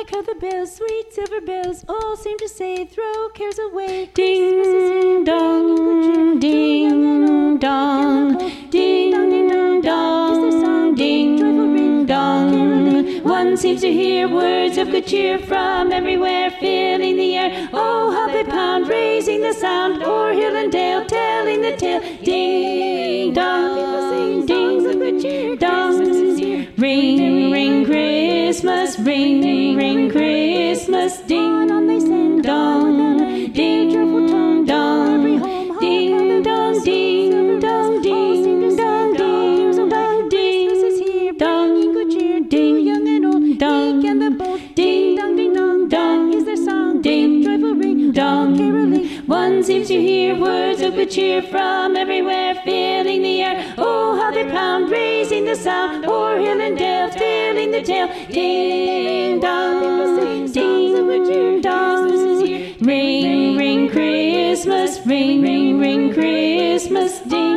Hark how the bells, sweet silver bells, all seem to say, throw cares away. Ding dong, ding dong, ding dong, ding dong. One seems to hear words of good cheer from everywhere, filling the air. Oh, how they pound, raising the sound, o'er hill and dale, telling the tale. Ding dong, ding dong, ring, ring, Christmas, ring, ring, Christmas, ding dong, ding dong, ding dong, ding dong, ding dong, ding dong, ding dong, good cheer, ding, young and old, meek and the bold, ding dong, ding dong, dong is their song, ding, joyful ring, dong, caroling. One seems to hear words of good cheer from everywhere, filling the air. Oh, how they pound, raising the sound, o'er hill and dale, filling the tale. Ding dong, ding dong, ring, ring, Christmas, ring, ring, ring, Christmas, ding.